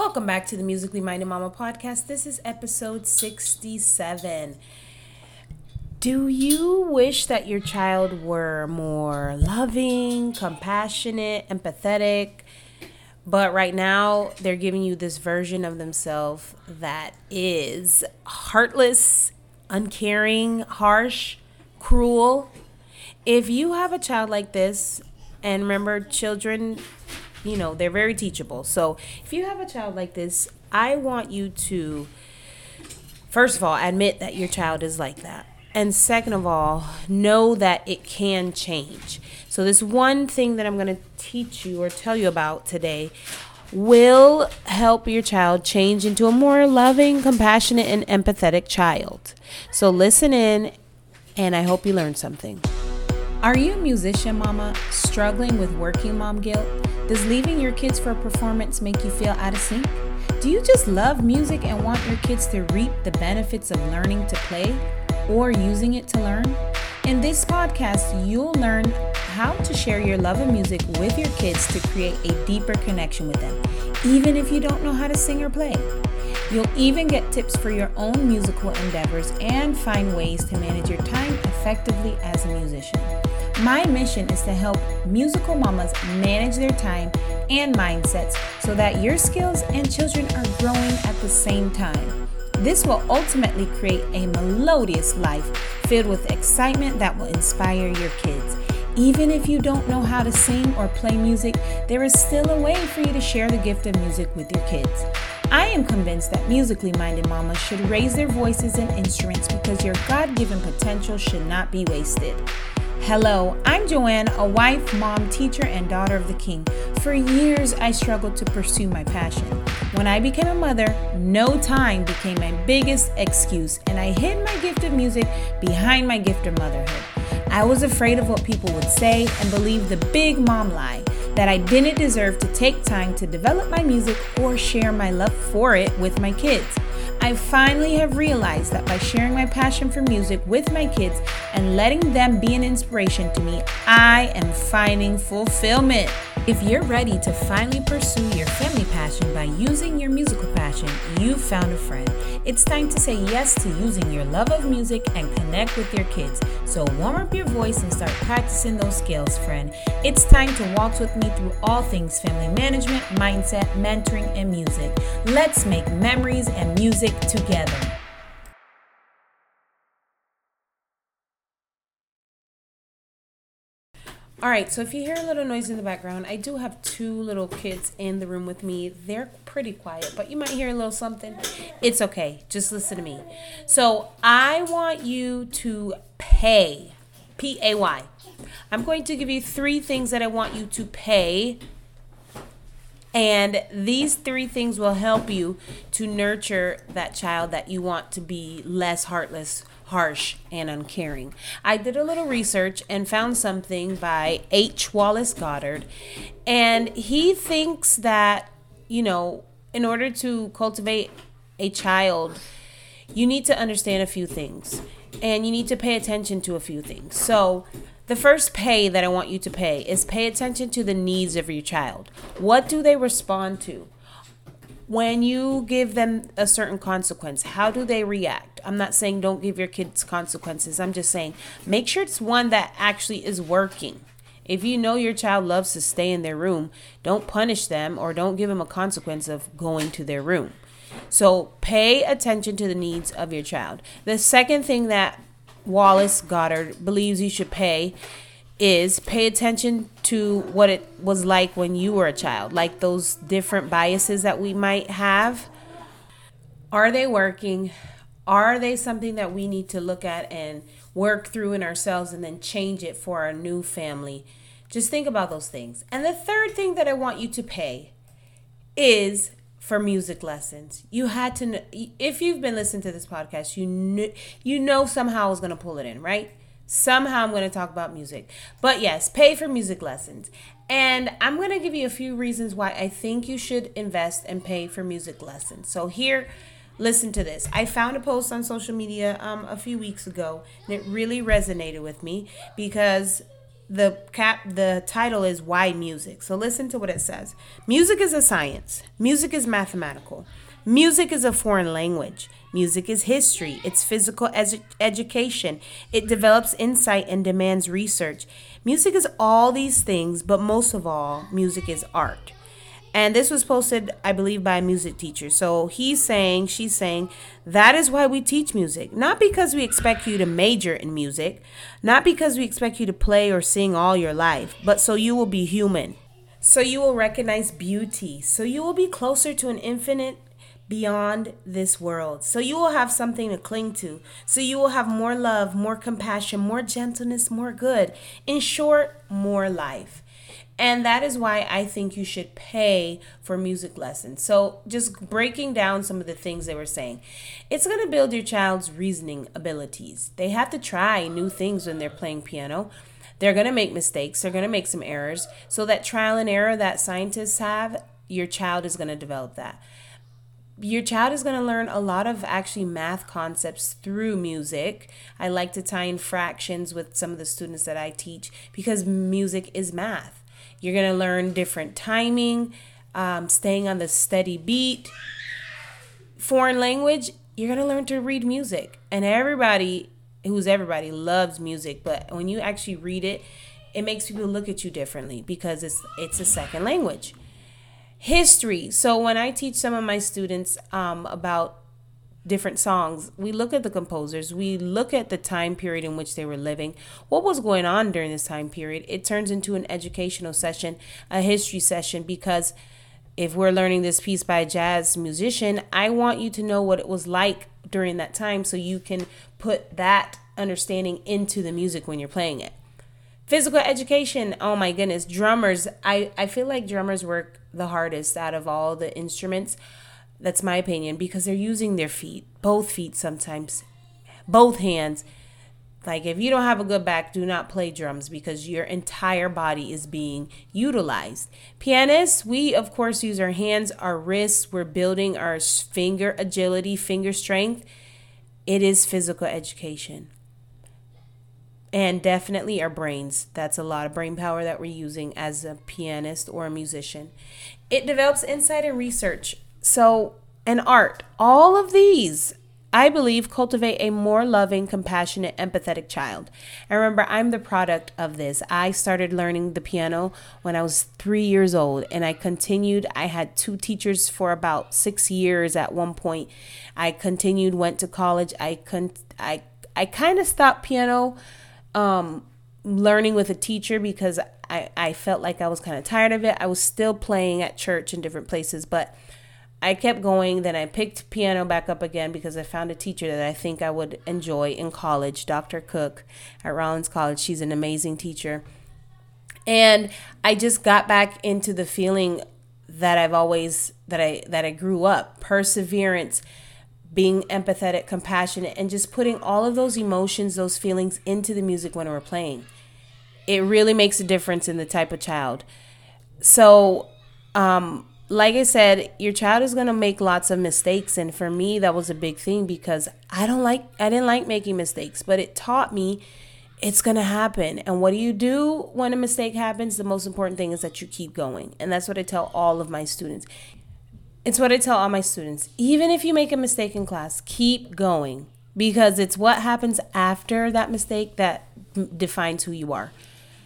Welcome back to the Musically Minded Mama podcast. This is episode 67. Do you wish that your child were more loving, compassionate, empathetic, but right now they're giving you this version of themselves that is heartless, uncaring, harsh, cruel? If you have a child like this, and remember, children, they're very teachable. So if you have a child like this, I want you to, first of all, admit that your child is like that. And second of all, know that it can change. So this one thing that I'm going to teach you or tell you about today will help your child change into a more loving, compassionate, and empathetic child. So listen in, and I hope you learned something. Are you a musician, mama, struggling with working mom guilt? Does leaving your kids for a performance make you feel out of sync? Do you just love music and want your kids to reap the benefits of learning to play or using it to learn? In this podcast, you'll learn how to share your love of music with your kids to create a deeper connection with them, even if you don't know how to sing or play. You'll even get tips for your own musical endeavors and find ways to manage your time effectively as a musician. My mission is to help musical mamas manage their time and mindsets so that your skills and children are growing at the same time. This will ultimately create a melodious life filled with excitement that will inspire your kids. Even if you don't know how to sing or play music, there is still a way for you to share the gift of music with your kids. I am convinced that musically minded mamas should raise their voices and instruments because your God-given potential should not be wasted. Hello, I'm Joanne, a wife, mom, teacher, and daughter of the King. For years, I struggled to pursue my passion. When I became a mother, no time became my biggest excuse, and I hid my gift of music behind my gift of motherhood. I was afraid of what people would say and believed the big mom lie that I didn't deserve to take time to develop my music or share my love for it with my kids. I finally have realized that by sharing my passion for music with my kids and letting them be an inspiration to me, I am finding fulfillment. If you're ready to finally pursue your family passion by using your musical passion, you've found a friend. It's time to say yes to using your love of music and connect with your kids. So warm up your voice and start practicing those skills, friend. It's time to walk with me through all things family management, mindset, mentoring, and music. Let's make memories and music together. All right, so if you hear a little noise in the background, I do have two little kids in the room with me. They're pretty quiet, but you might hear a little something. It's okay. Just listen to me. So I want you to pay, P-A-Y. I'm going to give you three things that I want you to pay. And these three things will help you to nurture that child that you want to be less heartless, harsh, and uncaring. I did a little research and found something by H. Wallace Goddard. And he thinks that, in order to cultivate a child, you need to understand a few things. And you need to pay attention to a few things. So the first pay that I want you to pay is pay attention to the needs of your child. What do they respond to? When you give them a certain consequence, how do they react? I'm not saying don't give your kids consequences. I'm just saying make sure it's one that actually is working. If you know your child loves to stay in their room, don't punish them or don't give them a consequence of going to their room. So pay attention to the needs of your child. The second thing that Wallace Goddard believes you should pay is pay attention to what it was like when you were a child, like those different biases that we might have. Are they working? Are they something that we need to look at and work through in ourselves and then change it for our new family? Just think about those things. And the third thing that I want you to pay is for music lessons. You had to know, if you've been listening to this podcast, you know somehow I was going to pull it in, right? Somehow I'm going to talk about music. But yes, pay for music lessons. And I'm going to give you a few reasons why I think you should invest and pay for music lessons. So here, listen to this. I found a post on social media a few weeks ago, and it really resonated with me because the title is Why Music. So listen to what it says. Music is a science. Music is mathematical. Music is a foreign language. Music is history. It's physical education. It develops insight and demands research. Music is all these things, but most of all, music is art. And this was posted, I believe, by a music teacher. So she's saying, that is why we teach music. Not because we expect you to major in music, not because we expect you to play or sing all your life, but so you will be human. So you will recognize beauty. So you will be closer to an infinite beyond this world. So you will have something to cling to. So you will have more love, more compassion, more gentleness, more good. In short, more life. And that is why I think you should pay for music lessons. So just breaking down some of the things they were saying. It's going to build your child's reasoning abilities. They have to try new things when they're playing piano. They're going to make mistakes. They're going to make some errors. So that trial and error that scientists have, your child is going to develop that. Your child is going to learn a lot of actually math concepts through music. I like to tie in fractions with some of the students that I teach because music is math. You're going to learn different timing, staying on the steady beat. Foreign language, you're going to learn to read music. And everybody loves music. But when you actually read it, it makes people look at you differently because it's a second language. History. So when I teach some of my students about different songs, we look at the composers, we look at the time period in which they were living, what was going on during this time period. It turns into an educational session, a history session, because if we're learning this piece by a jazz musician, I want you to know what it was like during that time so you can put that understanding into the music when you're playing it. Physical education, oh my goodness, drummers. I feel like drummers work the hardest out of all the instruments. That's my opinion, because they're using their feet, both feet sometimes, both hands. Like if you don't have a good back, do not play drums because your entire body is being utilized. Pianists, we of course use our hands, our wrists. We're building our finger agility, finger strength. It is physical education. And definitely our brains. That's a lot of brain power that we're using as a pianist or a musician. It develops insight and research. So, and art, all of these, I believe, cultivate a more loving, compassionate, empathetic child. And remember, I'm the product of this. I started learning the piano when I was 3 years old, and I continued. I had 2 teachers for about 6 years at one point. I continued, went to college. I kind of stopped piano learning with a teacher because I felt like I was kind of tired of it. I was still playing at church in different places, but I kept going. Then I picked piano back up again because I found a teacher that I think I would enjoy in college, Dr. Cook at Rollins College. She's an amazing teacher. And I just got back into the feeling that I grew up, perseverance, being empathetic, compassionate, and just putting all of those emotions, those feelings into the music when we're playing. It really makes a difference in the type of child. So, like I said, your child is going to make lots of mistakes. And for me, that was a big thing because I didn't like making mistakes, but it taught me it's going to happen. And what do you do when a mistake happens? The most important thing is that you keep going. And that's what I tell all of my students. It's what I tell all my students. Even if you make a mistake in class, keep going because it's what happens after that mistake that defines who you are.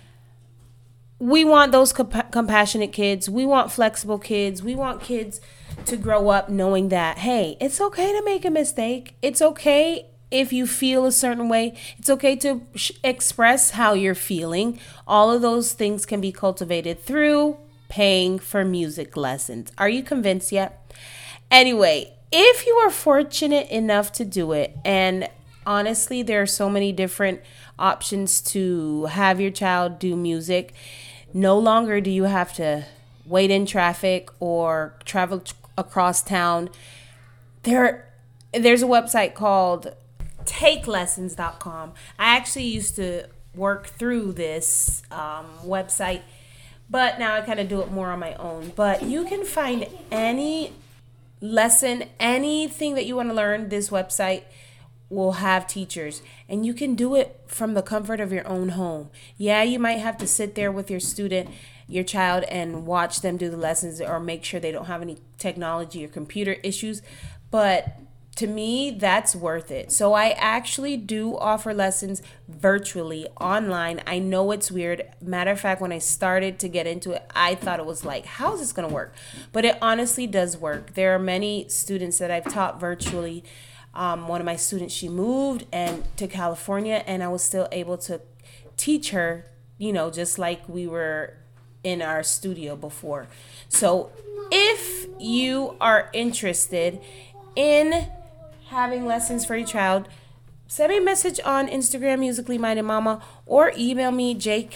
We want those compassionate kids. We want flexible kids. We want kids to grow up knowing that, hey, it's okay to make a mistake. It's okay if you feel a certain way. It's okay to express how you're feeling. All of those things can be cultivated through paying for music lessons. Are you convinced yet? Anyway, if you are fortunate enough to do it, and honestly, there are so many different options to have your child do music. No longer do you have to wait in traffic or travel across town. There's a website called takelessons.com. I actually used to work through this website, but now I kind of do it more on my own. But you can find any lesson, anything that you want to learn. This website will have teachers, and you can do it from the comfort of your own home. Yeah, you might have to sit there with your child, and watch them do the lessons or make sure they don't have any technology or computer issues, but to me, that's worth it. So I actually do offer lessons virtually online. I know it's weird. Matter of fact, when I started to get into it, I thought it was like, how is this going to work? But it honestly does work. There are many students that I've taught virtually. One of my students, she moved to California, and I was still able to teach her, just like we were in our studio before. So if you are interested in having lessons for your child, send me a message on Instagram, Musically Minded Mama, or email me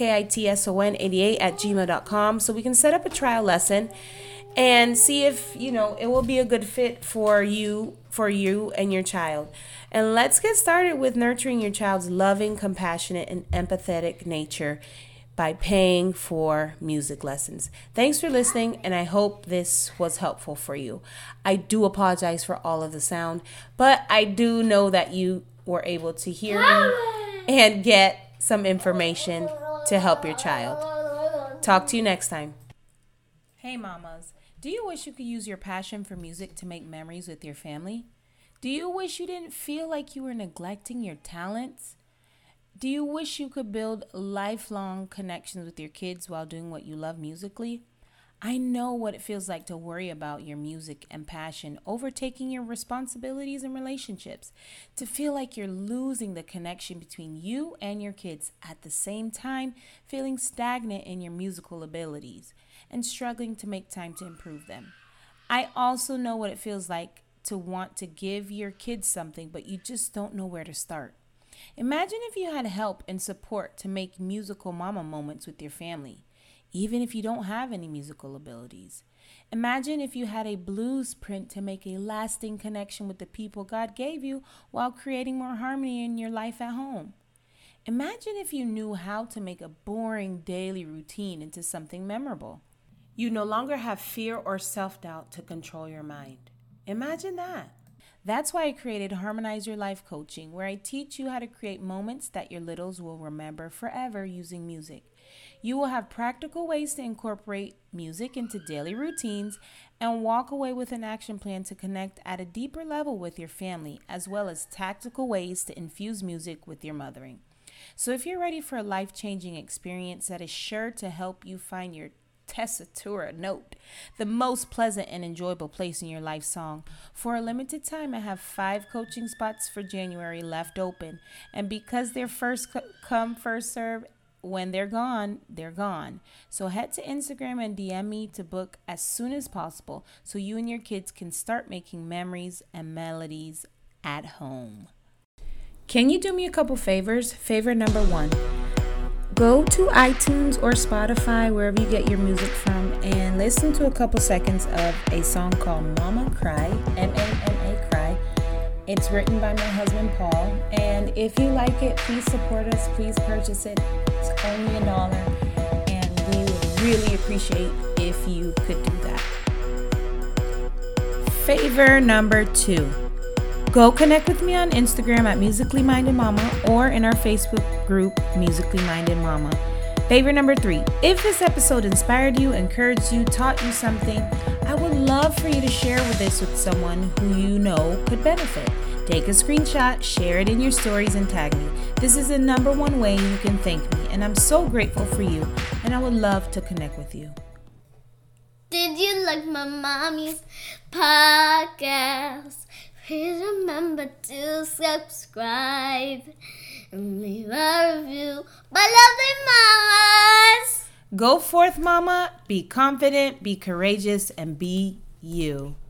jkitson88@gmail.com so we can set up a trial lesson and see if it will be a good fit for you and your child. And let's get started with nurturing your child's loving, compassionate, and empathetic nature by paying for music lessons. Thanks for listening, and I hope this was helpful for you. I do apologize for all of the sound, but I do know that you were able to hear me and get some information to help your child. Talk to you next time. Hey mamas, do you wish you could use your passion for music to make memories with your family? Do you wish you didn't feel like you were neglecting your talents? Do you wish you could build lifelong connections with your kids while doing what you love musically? I know what it feels like to worry about your music and passion overtaking your responsibilities and relationships, to feel like you're losing the connection between you and your kids, at the same time feeling stagnant in your musical abilities and struggling to make time to improve them. I also know what it feels like to want to give your kids something, but you just don't know where to start. Imagine if you had help and support to make musical mama moments with your family, even if you don't have any musical abilities. Imagine if you had a blueprint to make a lasting connection with the people God gave you while creating more harmony in your life at home. Imagine if you knew how to make a boring daily routine into something memorable. You no longer have fear or self-doubt to control your mind. Imagine that. That's why I created Harmonize Your Life Coaching, where I teach you how to create moments that your littles will remember forever using music. You will have practical ways to incorporate music into daily routines and walk away with an action plan to connect at a deeper level with your family, as well as tactical ways to infuse music with your mothering. So if you're ready for a life-changing experience that is sure to help you find your tessitura note, the most pleasant and enjoyable place in your life song, for a limited time I have 5 coaching spots for January left open, and because they're first come first serve, when they're gone, they're gone. So head to Instagram and DM me to book as soon as possible so you and your kids can start making memories and melodies at home. Can you do me a couple favors? Favor number 1. Go to iTunes or Spotify, wherever you get your music from, and listen to a couple seconds of a song called Mama Cry, M-A-M-A Cry. It's written by my husband, Paul, and if you like it, please support us. Please purchase it. It's only $1, and we would really appreciate if you could do that. Favor number 2. Go connect with me on Instagram at Musically Minded Mama or in our Facebook group, Musically Minded Mama. Favor number 3. If this episode inspired you, encouraged you, taught you something, I would love for you to share this with someone who you know could benefit. Take a screenshot, share it in your stories, and tag me. This is the number one way you can thank me, and I'm so grateful for you, and I would love to connect with you. Did you like my mommy's podcast? Please remember to subscribe and leave a review. My lovely mamas! Go forth, mama. Be confident, be courageous, and be you.